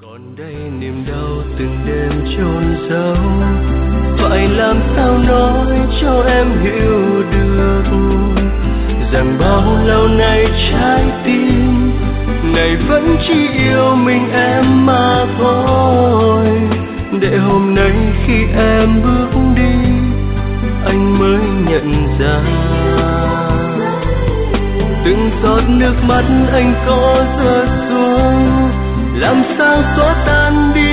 Còn đây niềm đau từng đêm chôn giấu, phải làm sao nói cho em hiểu được rằng bao lâu nay trái tim này vẫn chỉ yêu mình em mà thôi. Để hôm nay khi em bước đi anh mới nhận ra từng giọt nước mắt anh có rơi xuống làm sao xóa tan đi